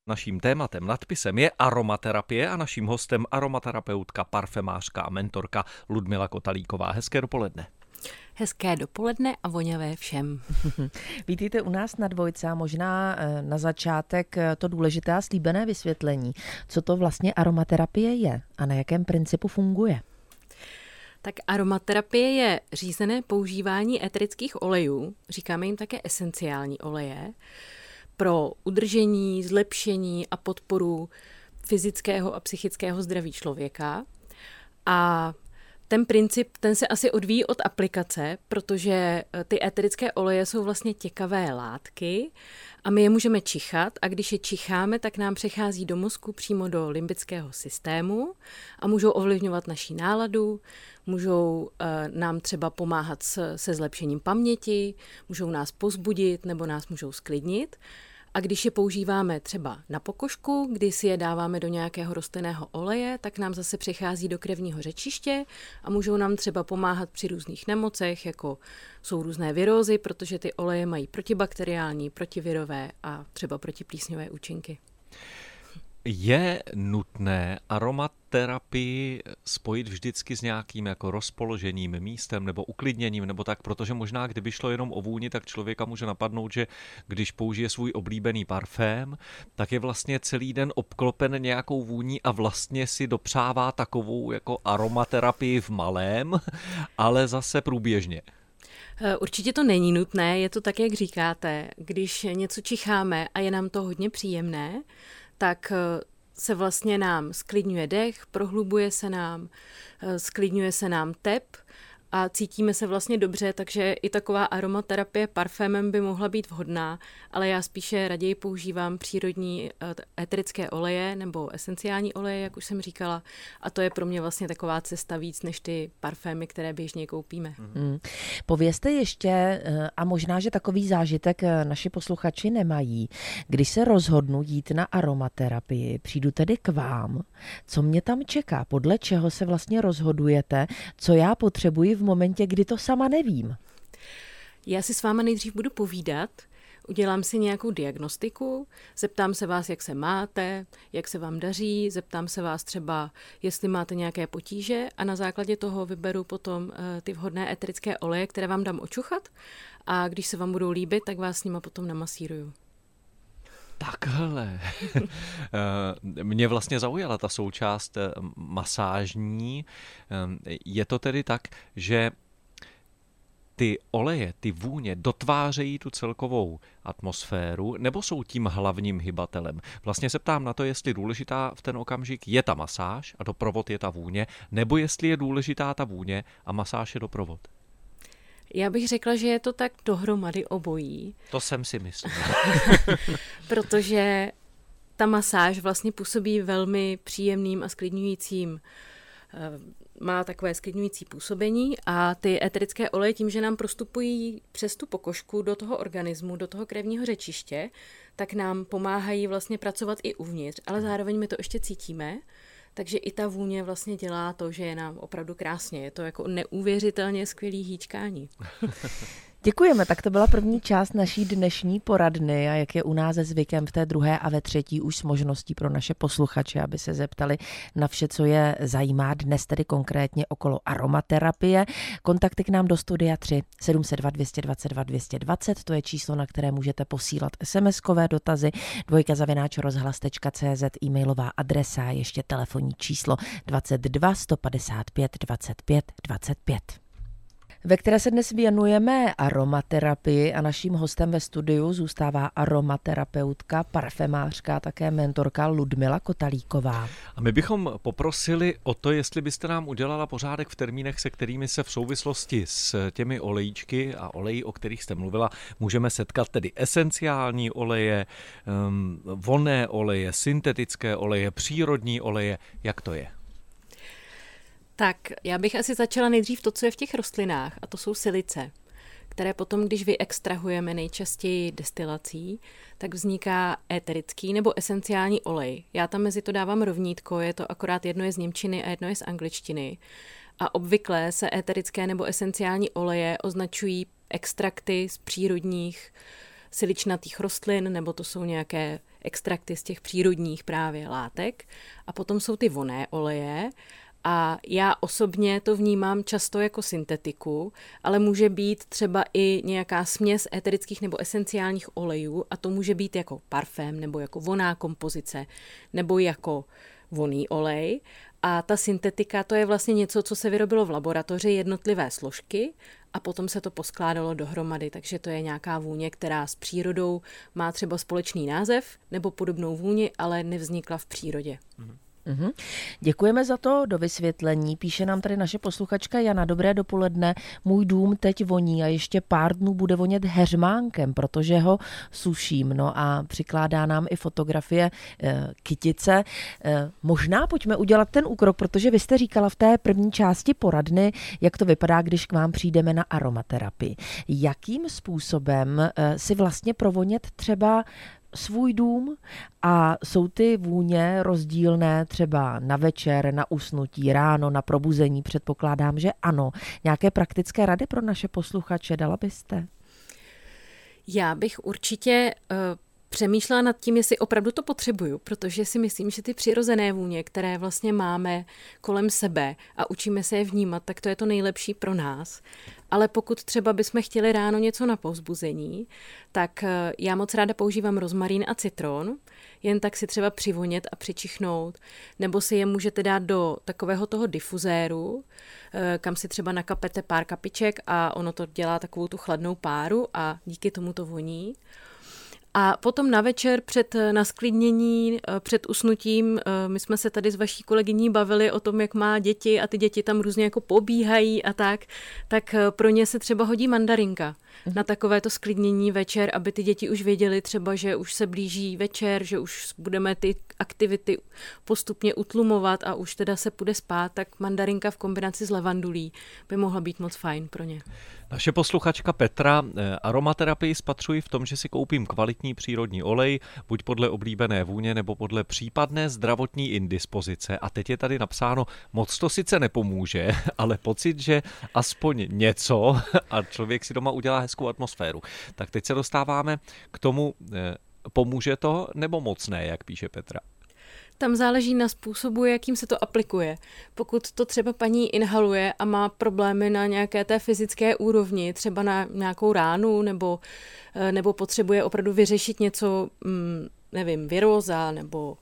Naším tématem, nadpisem je aromaterapie a naším hostem aromaterapeutka, parfemářka a mentorka Ludmila Kotalíková. Hezké dopoledne. Hezké dopoledne a voňavé všem. Vítejte u nás na Dvojce a možná na začátek to důležité a slíbené vysvětlení. Co to vlastně aromaterapie je a na jakém principu funguje? Tak aromaterapie je řízené používání eterických olejů, říkáme jim také esenciální oleje, pro udržení, zlepšení a podporu fyzického a psychického zdraví člověka. A ten princip, ten se asi odvíjí od aplikace, protože ty eterické oleje jsou vlastně těkavé látky a my je můžeme čichat a když je čicháme, tak nám přechází do mozku přímo do limbického systému a můžou ovlivňovat naši náladu, můžou nám třeba pomáhat se zlepšením paměti, můžou nás povzbudit nebo nás můžou sklidnit. A když je používáme třeba na pokožku, kdy si je dáváme do nějakého rostlinného oleje, tak nám zase přechází do krevního řečiště a můžou nám třeba pomáhat při různých nemocech, jako jsou různé virózy, protože ty oleje mají protibakteriální, protivirové a třeba protiplísňové účinky. Je nutné aromaterapii spojit vždycky s nějakým jako rozpoložením, místem nebo uklidněním nebo tak, protože možná kdyby šlo jenom o vůni, tak člověka může napadnout, že když použije svůj oblíbený parfém, tak je vlastně celý den obklopen nějakou vůní a vlastně si dopřává takovou jako aromaterapii v malém, ale zase průběžně. Určitě to není nutné, je to tak, jak říkáte. Když něco čicháme a je nám to hodně příjemné, tak se vlastně nám sklidňuje dech, prohlubuje se nám, sklidňuje se nám tep a cítíme se vlastně dobře, takže i taková aromaterapie parfémem by mohla být vhodná, ale já spíše raději používám přírodní eterické oleje nebo esenciální oleje, jak už jsem říkala, a to je pro mě vlastně taková cesta víc než ty parfémy, které běžně koupíme. Povězte ještě, a možná, že takový zážitek naši posluchači nemají, když se rozhodnu jít na aromaterapii, přijdu tedy k vám, co mě tam čeká, podle čeho se vlastně rozhodujete, co já potřebuji v momentě, kdy to sama nevím. Já si s váma nejdřív budu povídat, udělám si nějakou diagnostiku, zeptám se vás, jak se máte, jak se vám daří, zeptám se vás třeba, jestli máte nějaké potíže a na základě toho vyberu potom ty vhodné eterické oleje, které vám dám očuchat a když se vám budou líbit, tak vás s nima potom namasíruju. Takhle. Mě vlastně zaujala ta součást masážní. Je to tedy tak, že ty oleje, ty vůně dotvářejí tu celkovou atmosféru, nebo jsou tím hlavním hybatelem? Vlastně se ptám na to, jestli důležitá v ten okamžik je ta masáž a doprovod je ta vůně, nebo jestli je důležitá ta vůně a masáž je doprovod. Já bych řekla, že je to tak dohromady obojí. To jsem si myslel. Protože ta masáž vlastně působí velmi příjemným a sklidňujícím, má takové sklidňující působení a ty eterické oleje tím, že nám prostupují přes tu pokožku do toho organismu, do toho krevního řečiště, tak nám pomáhají vlastně pracovat i uvnitř, ale zároveň my to ještě cítíme. Takže i ta vůně vlastně dělá to, že je nám opravdu krásně. Je to jako neuvěřitelně skvělý hýčkání. Děkujeme, tak to byla první část naší dnešní poradny a jak je u nás zvykem v té druhé a ve třetí už s možností pro naše posluchače, aby se zeptali na vše, co je zajímá dnes tedy konkrétně okolo aromaterapie. Kontakty k nám do studia 3 702 222 220, to je číslo, na které můžete posílat SMS-kové dotazy, dvojka@rozhlas.cz, e-mailová adresa, ještě telefonní číslo 22 155 25 25. Ve které se dnes věnujeme aromaterapii a naším hostem ve studiu zůstává aromaterapeutka, parfemářka a také mentorka Ludmila Kotalíková. A my bychom poprosili o to, jestli byste nám udělala pořádek v termínech, se kterými se v souvislosti s těmi olejíčky a oleji, o kterých jste mluvila, můžeme setkat, tedy esenciální oleje, vonné oleje, syntetické oleje, přírodní oleje. Jak to je? Tak, já bych asi začala nejdřív to, co je v těch rostlinách, a to jsou silice, které potom, když vyextrahujeme nejčastěji destilací, tak vzniká éterický nebo esenciální olej. Já tam mezi to dávám rovnítko, je to akorát jedno je z němčiny a jedno je z angličtiny. A obvykle se éterické nebo esenciální oleje označují extrakty z přírodních siličnatých rostlin, nebo to jsou nějaké extrakty z těch přírodních právě látek. A potom jsou ty vonné oleje. A já osobně to vnímám často jako syntetiku, ale může být třeba i nějaká směs eterických nebo esenciálních olejů a to může být jako parfém nebo jako vonná kompozice nebo jako vonný olej. A ta syntetika, to je vlastně něco, co se vyrobilo v laboratoři, jednotlivé složky a potom se to poskládalo dohromady. Takže to je nějaká vůně, která s přírodou má třeba společný název nebo podobnou vůni, ale nevznikla v přírodě. Uhum. Děkujeme za to do vysvětlení. Píše nám tady naše posluchačka Jana. Dobré dopoledne. Můj dům teď voní a ještě pár dnů bude vonět heřmánkem, protože ho suším. No a přikládá nám i fotografie kytice. Možná pojďme udělat ten úkrok, protože vy jste říkala v té první části poradny, jak to vypadá, když k vám přijdeme na aromaterapii. Jakým způsobem si vlastně provonět třeba svůj dům a jsou ty vůně rozdílné třeba na večer, na usnutí, ráno, na probuzení? Předpokládám, že ano. Nějaké praktické rady pro naše posluchače dala byste? Já bych určitě přemýšlela nad tím, jestli opravdu to potřebuju, protože si myslím, že ty přirozené vůně, které vlastně máme kolem sebe a učíme se je vnímat, tak to je to nejlepší pro nás. Ale pokud třeba bychom chtěli ráno něco na povzbuzení, tak já moc ráda používám rozmarín a citron, jen tak si třeba přivonět a přičichnout, nebo si je můžete dát do takového toho difuzéru, kam si třeba nakapete pár kapiček a ono to dělá takovou tu chladnou páru a díky tomu to voní. A potom na večer před nasklidnění, před usnutím, my jsme se tady s vaší kolegyní bavili o tom, jak má děti a ty děti tam různě jako pobíhají a tak pro ně se třeba hodí mandarinka na takovéto sklidnění večer, aby ty děti už věděly třeba, že už se blíží večer, že už budeme ty aktivity postupně utlumovat a už teda se půjde spát, tak mandarinka v kombinaci s levandulí by mohla být moc fajn pro ně. Naše posluchačka Petra aromaterapii spatřuji v tom, že si koupím kvalitní přírodní olej, buď podle oblíbené vůně nebo podle případné zdravotní indispozice. A teď je tady napsáno, moc to sice nepomůže, ale pocit, že aspoň něco a člověk si doma udělá hezkou atmosféru. Tak teď se dostáváme k tomu, pomůže to nebo moc ne, jak píše Petra. Tam záleží na způsobu, jakým se to aplikuje. Pokud to třeba paní inhaluje a má problémy na nějaké té fyzické úrovni, třeba na nějakou ránu, nebo potřebuje opravdu vyřešit něco, nevím, viróza, nebo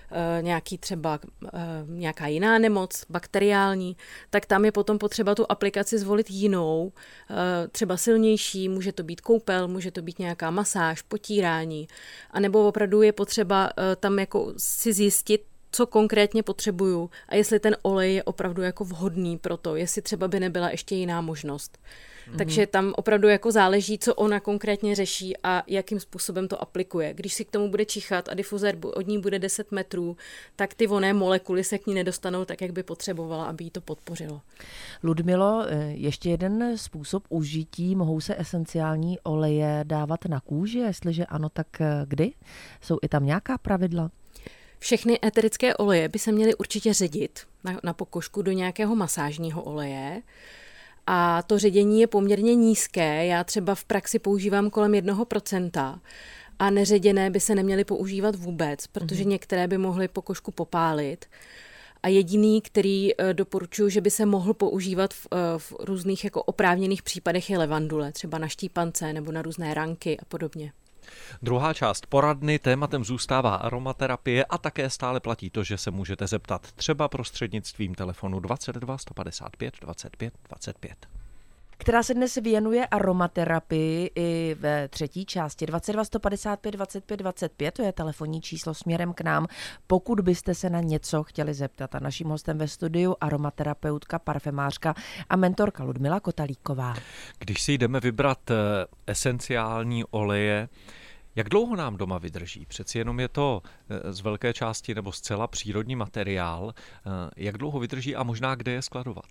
nějaká jiná nemoc, bakteriální, tak tam je potom potřeba tu aplikaci zvolit jinou, třeba silnější, může to být koupel, může to být nějaká masáž, potírání, anebo opravdu je potřeba tam jako si zjistit, co konkrétně potřebuju a jestli ten olej je opravdu jako vhodný pro to, jestli třeba by nebyla ještě jiná možnost. Takže tam opravdu jako záleží, co ona konkrétně řeší a jakým způsobem to aplikuje. Když si k tomu bude čichat a difuzér od ní bude 10 metrů, tak ty vonné molekuly se k ní nedostanou tak, jak by potřebovala, aby jí to podpořilo. Ludmilo, ještě jeden způsob užití. Mohou se esenciální oleje dávat na kůži? Jestliže ano, tak kdy? Jsou i tam nějaká pravidla? Všechny eterické oleje by se měly určitě ředit na pokožku do nějakého masážního oleje. A to ředění je poměrně nízké. Já třeba v praxi používám kolem 1% a neředěné by se neměly používat vůbec, protože některé by mohly pokožku popálit. A jediný, který doporučuji, že by se mohl používat v různých jako oprávněných případech, je levandule, třeba na štípance nebo na různé ranky a podobně. Druhá část poradny, tématem zůstává aromaterapie a také stále platí to, že se můžete zeptat třeba prostřednictvím telefonu 22 155 25 25. Která se dnes věnuje aromaterapii i ve třetí části 22 155 25 25, to je telefonní číslo směrem k nám, pokud byste se na něco chtěli zeptat. A naším hostem ve studiu aromaterapeutka, parfemářka a mentorka Ludmila Kotalíková. Když si jdeme vybrat esenciální oleje, jak dlouho nám doma vydrží? Přeci jenom je to z velké části nebo zcela přírodní materiál. Jak dlouho vydrží a možná kde je skladovat?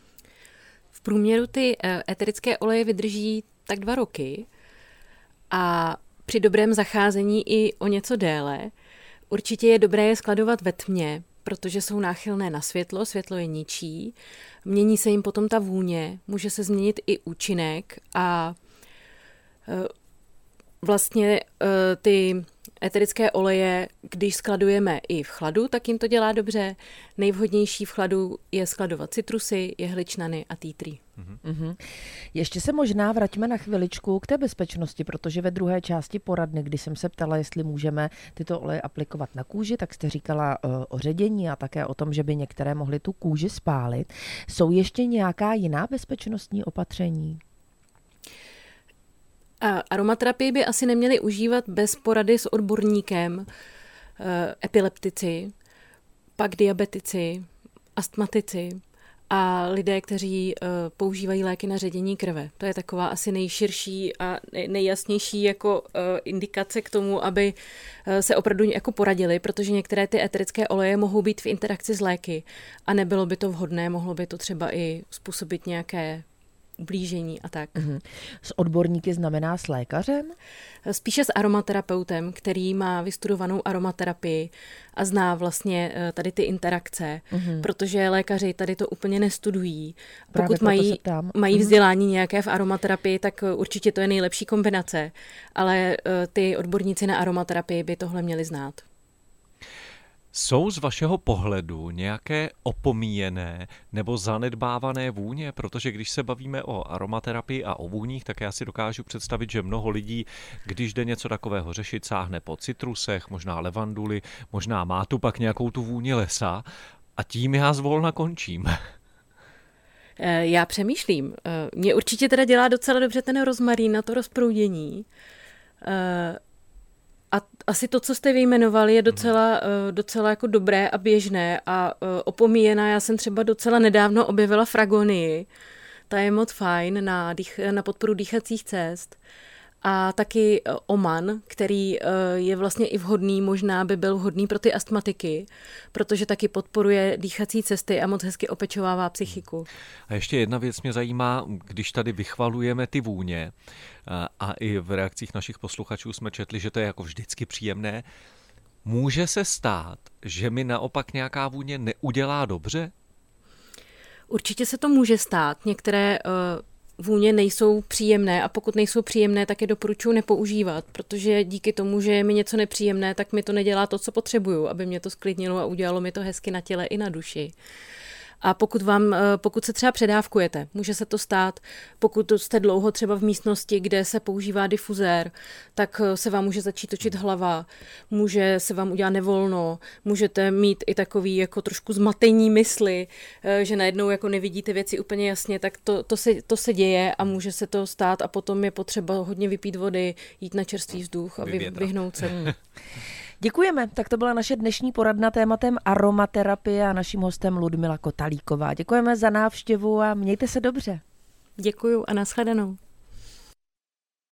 V průměru ty eterické oleje vydrží tak 2 roky a při dobrém zacházení i o něco déle. Určitě je dobré je skladovat ve tmě, protože jsou náchylné na světlo, světlo je ničí, mění se jim potom ta vůně, může se změnit i účinek a Vlastně ty eterické oleje, když skladujeme i v chladu, tak jim to dělá dobře. Nejvhodnější v chladu je skladovat citrusy, jehličnany a tea tree. Mm-hmm. Ještě se možná vraťme na chviličku k té bezpečnosti, protože ve druhé části poradny, kdy jsem se ptala, jestli můžeme tyto oleje aplikovat na kůži, tak jste říkala o ředění a také o tom, že by některé mohly tu kůži spálit. Jsou ještě nějaká jiná bezpečnostní opatření? Aromaterapii by asi neměli užívat bez porady s odborníkem, epileptici, pak diabetici, astmatici a lidé, kteří používají léky na ředění krve. To je taková asi nejširší a nejjasnější jako indikace k tomu, aby se opravdu jako poradili, protože některé ty eterické oleje mohou být v interakci s léky a nebylo by to vhodné, mohlo by to třeba i způsobit nějaké ublížení a tak. S odborníky znamená s lékařem? Spíše s aromaterapeutem, který má vystudovanou aromaterapii a zná vlastně tady ty interakce, protože lékaři tady to úplně nestudují. Pokud mají vzdělání nějaké v aromaterapii, tak určitě to je nejlepší kombinace, ale ty odborníci na aromaterapii by tohle měli znát. Jsou z vašeho pohledu nějaké opomíjené nebo zanedbávané vůně? Protože když se bavíme o aromaterapii a o vůních, tak já si dokážu představit, že mnoho lidí, když jde něco takového řešit, sáhne po citrusech, možná levanduli, možná má tu pak nějakou tu vůni lesa a tím já zvolna končím. Já přemýšlím. Mě určitě teda dělá docela dobře ten rozmarín na to rozproudění. A asi to, co jste vyjmenovali, je docela jako dobré a běžné a opomíjená. Já jsem třeba docela nedávno objevila fragonii. Ta je moc fajn na podporu dýchacích cest. A taky oman, který je vlastně i vhodný, možná by byl vhodný pro ty astmatiky, protože taky podporuje dýchací cesty a moc hezky opečovává psychiku. A ještě jedna věc mě zajímá, když tady vychvalujeme ty vůně a i v reakcích našich posluchačů jsme četli, že to je jako vždycky příjemné. Může se stát, že mi naopak nějaká vůně neudělá dobře? Určitě se to může stát. Některé vůně nejsou příjemné a pokud nejsou příjemné, tak je doporučuji nepoužívat, protože díky tomu, že je mi něco nepříjemné, tak mi to nedělá to, co potřebuju, aby mě to sklidnilo a udělalo mi to hezky na těle i na duši. A pokud se třeba předávkujete, může se to stát, pokud jste dlouho třeba v místnosti, kde se používá difuzér, tak se vám může začít točit hlava, může se vám udělat nevolno, můžete mít i takový jako trošku zmatení mysli, že najednou jako nevidíte věci úplně jasně, tak to se děje a může se to stát a potom je potřeba hodně vypít vody, jít na čerstvý vzduch a vyhnout se. Děkujeme. Tak to byla naše dnešní poradna tématem aromaterapie a naším hostem Ludmila Kotalíková. Děkujeme za návštěvu a mějte se dobře. Děkuju a nashledanou.